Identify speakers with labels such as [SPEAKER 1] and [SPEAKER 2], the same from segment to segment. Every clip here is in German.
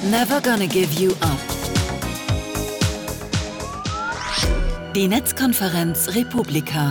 [SPEAKER 1] Never gonna give you up. Die Netzkonferenz Republika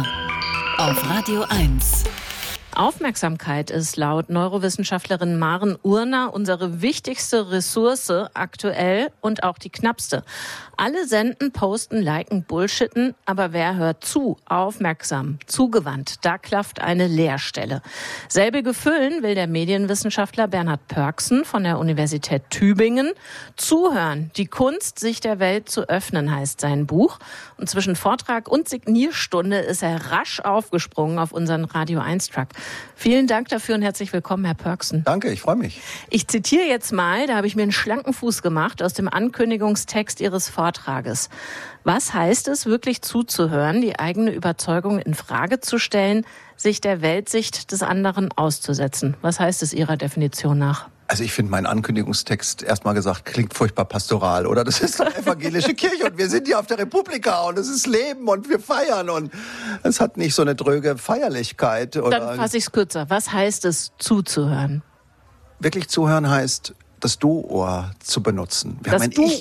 [SPEAKER 1] auf Radio 1.
[SPEAKER 2] Aufmerksamkeit ist laut Neurowissenschaftlerin Maren Urner unsere wichtigste Ressource aktuell und auch die knappste. Alle senden, posten, liken, bullshitten, aber wer hört zu? Aufmerksam, zugewandt, da klafft eine Leerstelle. Selbige füllen will der Medienwissenschaftler Bernhard Pörksen von der Universität Tübingen. Zuhören, die Kunst, sich der Welt zu öffnen, heißt sein Buch. Und zwischen Vortrag und Signierstunde ist er rasch aufgesprungen auf unseren Radio 1-Truck. Vielen Dank dafür und herzlich willkommen, Herr Pörksen.
[SPEAKER 3] Danke, ich freue mich.
[SPEAKER 2] Ich zitiere jetzt mal, da habe ich mir einen schlanken Fuß gemacht aus dem Ankündigungstext Ihres Vortrages. Was heißt es, wirklich zuzuhören, die eigene Überzeugung in Frage zu stellen, sich der Weltsicht des anderen auszusetzen? Was heißt es Ihrer Definition nach?
[SPEAKER 3] Also ich finde meinen Ankündigungstext, erstmal gesagt, klingt furchtbar pastoral, oder? Das ist doch evangelische Kirche und wir sind hier auf der Republika und es ist Leben und wir feiern und es hat nicht so eine dröge Feierlichkeit. Oder
[SPEAKER 2] Dann fasse ich es kürzer. Was heißt es, zuzuhören?
[SPEAKER 3] Wirklich zuhören heißt, das Du-Ohr zu benutzen. Wir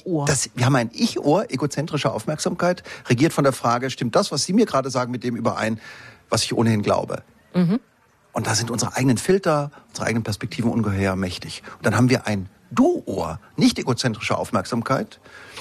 [SPEAKER 3] haben ein Ich-Ohr, egozentrische Aufmerksamkeit, regiert von der Frage, stimmt das, was Sie mir gerade sagen, mit dem überein, was ich ohnehin glaube? Mhm. Und da sind unsere eigenen Filter, unsere eigenen Perspektiven ungeheuer mächtig. Und dann haben wir ein Du-Ohr, nicht egozentrische Aufmerksamkeit,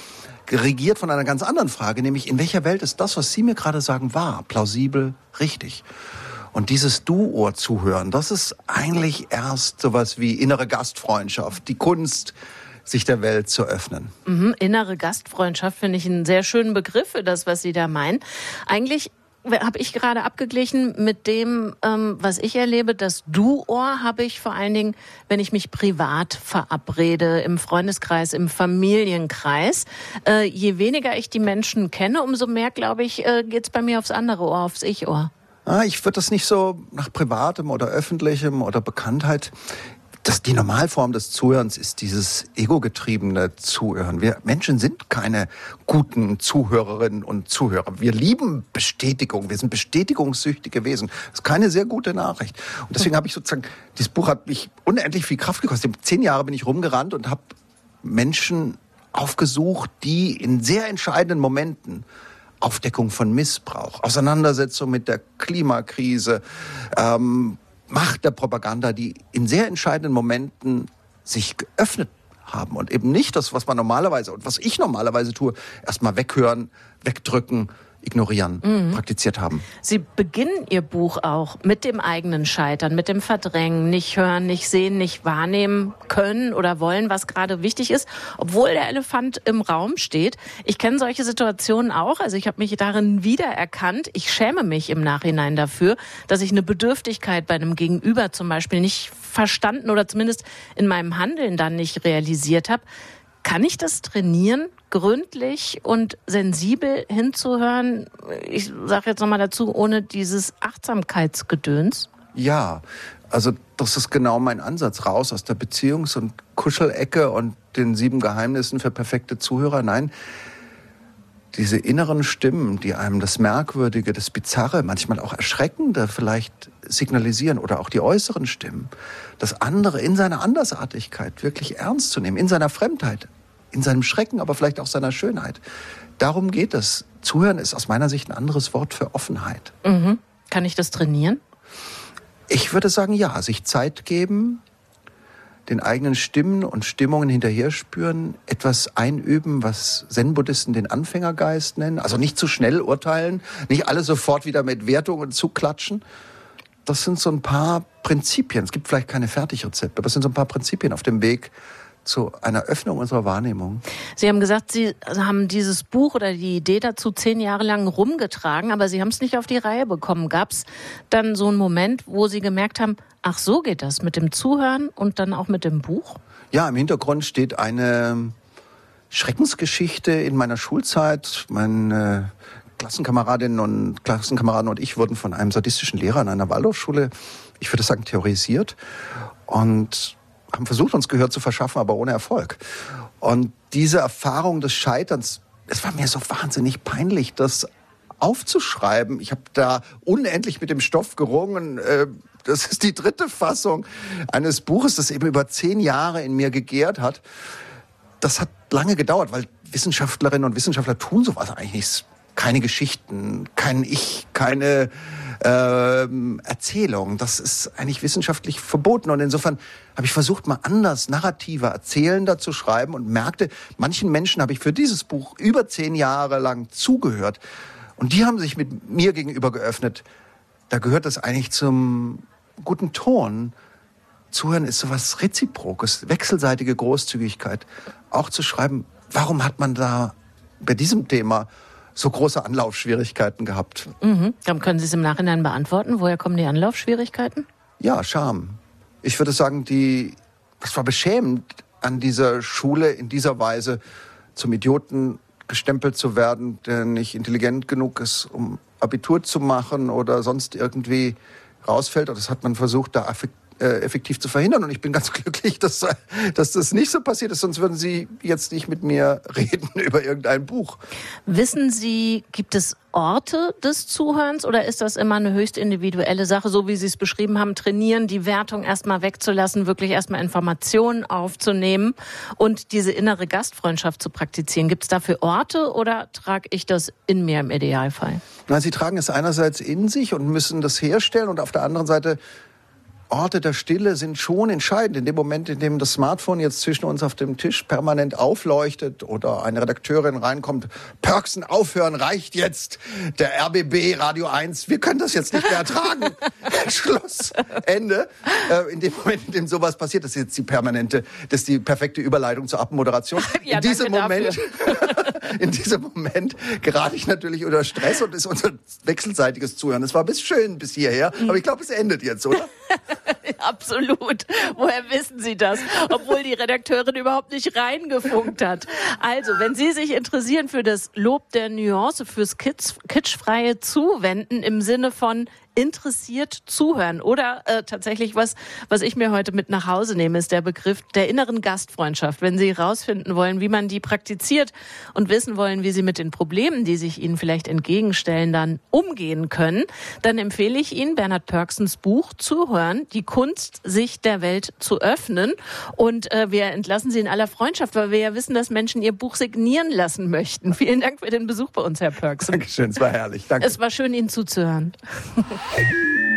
[SPEAKER 3] regiert von einer ganz anderen Frage, nämlich in welcher Welt ist das, was Sie mir gerade sagen, wahr, plausibel, richtig? Und dieses Du-Ohr zuhören, das ist eigentlich erst sowas wie innere Gastfreundschaft, die Kunst, sich der Welt zu öffnen.
[SPEAKER 2] Innere Gastfreundschaft finde ich einen sehr schönen Begriff für das, was Sie da meinen. Eigentlich habe ich gerade abgeglichen mit dem, was ich erlebe. Das Du-Ohr habe ich vor allen Dingen, wenn ich mich privat verabrede, im Freundeskreis, im Familienkreis. Je weniger ich die Menschen kenne, umso mehr, glaube ich, geht's bei mir aufs andere Ohr, aufs Ich-Ohr.
[SPEAKER 3] Ich würde das nicht so nach Privatem oder Öffentlichem oder Bekanntheit. Die Normalform des Zuhörens ist dieses egogetriebene Zuhören. Wir Menschen sind keine guten Zuhörerinnen und Zuhörer. Wir lieben Bestätigung. Wir sind bestätigungssüchtige Wesen. Das ist keine sehr gute Nachricht. Und deswegen habe ich sozusagen, dieses Buch hat mich unendlich viel Kraft gekostet. 10 Jahre bin ich rumgerannt und habe Menschen aufgesucht, die in sehr entscheidenden Momenten Aufdeckung von Missbrauch, Auseinandersetzung mit der Klimakrise, Macht der Propaganda, die in sehr entscheidenden Momenten sich geöffnet haben und eben nicht das, was man normalerweise und was ich normalerweise tue, erstmal weghören, wegdrücken, ignorieren, praktiziert haben.
[SPEAKER 2] Sie beginnen Ihr Buch auch mit dem eigenen Scheitern, mit dem Verdrängen, nicht hören, nicht sehen, nicht wahrnehmen können oder wollen, was gerade wichtig ist, obwohl der Elefant im Raum steht. Ich kenne solche Situationen auch, also ich habe mich darin wiedererkannt. Ich schäme mich im Nachhinein dafür, dass ich eine Bedürftigkeit bei einem Gegenüber zum Beispiel nicht verstanden oder zumindest in meinem Handeln dann nicht realisiert habe. Kann ich das trainieren, gründlich und sensibel hinzuhören? Ich sage jetzt nochmal dazu, ohne dieses Achtsamkeitsgedöns?
[SPEAKER 3] Ja, also das ist genau mein Ansatz. Raus aus der Beziehungs- und Kuschelecke und den 7 Geheimnissen für perfekte Zuhörer. Nein, diese inneren Stimmen, die einem das Merkwürdige, das Bizarre, manchmal auch Erschreckende vielleicht signalisieren oder auch die äußeren Stimmen, das andere in seiner Andersartigkeit wirklich ernst zu nehmen, in seiner Fremdheit, in seinem Schrecken, aber vielleicht auch seiner Schönheit. Darum geht es. Zuhören ist aus meiner Sicht ein anderes Wort für Offenheit.
[SPEAKER 2] Kann ich das trainieren?
[SPEAKER 3] Ich würde sagen, ja, sich Zeit geben, den eigenen Stimmen und Stimmungen hinterher spüren, etwas einüben, was Zen-Buddhisten den Anfängergeist nennen. Also nicht zu schnell urteilen, nicht alle sofort wieder mit Wertungen zuklatschen. Das sind so ein paar Prinzipien. Es gibt vielleicht keine Fertigrezepte, aber es sind so ein paar Prinzipien auf dem Weg zu einer Öffnung unserer Wahrnehmung.
[SPEAKER 2] Sie haben gesagt, Sie haben dieses Buch oder die Idee dazu 10 Jahre lang rumgetragen, aber Sie haben es nicht auf die Reihe bekommen. Gab es dann so einen Moment, wo Sie gemerkt haben, ach, so geht das mit dem Zuhören und dann auch mit dem Buch?
[SPEAKER 3] Ja, im Hintergrund steht eine Schreckensgeschichte in meiner Schulzeit. Meine Klassenkameradinnen und Klassenkameraden und ich wurden von einem sadistischen Lehrer in einer Waldorfschule, ich würde sagen, terrorisiert und haben versucht, uns Gehör zu verschaffen, aber ohne Erfolg. Und diese Erfahrung des Scheiterns, es war mir so wahnsinnig peinlich, das aufzuschreiben. Ich habe da unendlich mit dem Stoff gerungen. Das ist die 3. Fassung eines Buches, das eben über 10 Jahre in mir gegärt hat. das hat lange gedauert, weil Wissenschaftlerinnen und Wissenschaftler tun sowas eigentlich nicht. Keine Geschichten, kein Ich, keine Erzählung. Das ist eigentlich wissenschaftlich verboten. Und insofern habe ich versucht, mal anders, narrativer, erzählender zu schreiben und merkte, manchen Menschen habe ich für dieses Buch über 10 Jahre lang zugehört. Und die haben sich mit mir gegenüber geöffnet. Da gehört das eigentlich zum guten Ton. Zuhören ist sowas Reziprokes, wechselseitige Großzügigkeit. Auch zu schreiben, warum hat man da bei diesem Thema so große Anlaufschwierigkeiten gehabt?
[SPEAKER 2] Dann können Sie es im Nachhinein beantworten. Woher kommen die Anlaufschwierigkeiten?
[SPEAKER 3] Ja, Scham. Ich würde sagen, das war beschämend, an dieser Schule in dieser Weise zum Idioten gestempelt zu werden, der nicht intelligent genug ist, um Abitur zu machen oder sonst irgendwie rausfällt. Und das hat man versucht, da effektiv zu verhindern. Und ich bin ganz glücklich, dass das nicht so passiert ist. Sonst würden Sie jetzt nicht mit mir reden über irgendein Buch.
[SPEAKER 2] Wissen Sie, gibt es Orte des Zuhörens oder ist das immer eine höchst individuelle Sache, so wie Sie es beschrieben haben, trainieren, die Wertung erstmal wegzulassen, wirklich erstmal Informationen aufzunehmen und diese innere Gastfreundschaft zu praktizieren? Gibt es dafür Orte oder trage ich das in mir im Idealfall?
[SPEAKER 3] Nein, Sie tragen es einerseits in sich und müssen das herstellen und auf der anderen Seite Orte der Stille sind schon entscheidend. In dem Moment, in dem das Smartphone jetzt zwischen uns auf dem Tisch permanent aufleuchtet oder eine Redakteurin reinkommt, Pörksen, aufhören, reicht jetzt. Der RBB, Radio 1, wir können das jetzt nicht mehr ertragen. Schluss, Ende. In dem Moment, in dem sowas passiert, das ist das ist die perfekte Überleitung zur Abmoderation.
[SPEAKER 2] Ja,
[SPEAKER 3] In diesem Moment gerate ich natürlich unter Stress und ist unser wechselseitiges Zuhören. Es war bis schön bis hierher, aber ich glaube, es endet jetzt, oder?
[SPEAKER 2] Absolut. Woher wissen Sie das? Obwohl die Redakteurin überhaupt nicht reingefunkt hat. Also, wenn Sie sich interessieren für das Lob der Nuance, fürs kitschfreie Zuwenden im Sinne von interessiert zuhören oder tatsächlich was ich mir heute mit nach Hause nehme, ist der Begriff der inneren Gastfreundschaft. Wenn Sie herausfinden wollen, wie man die praktiziert und wissen wollen, wie Sie mit den Problemen, die sich Ihnen vielleicht entgegenstellen, dann umgehen können, dann empfehle ich Ihnen Bernhard Pörksens Buch Zuhören, die Kunst, sich der Welt zu öffnen. Und wir entlassen Sie in aller Freundschaft, weil wir ja wissen, dass Menschen ihr Buch signieren lassen möchten. Vielen Dank für den Besuch bei uns, Herr Pörksen.
[SPEAKER 3] Dankeschön, es war herrlich. Danke.
[SPEAKER 2] Es war schön, Ihnen zuzuhören.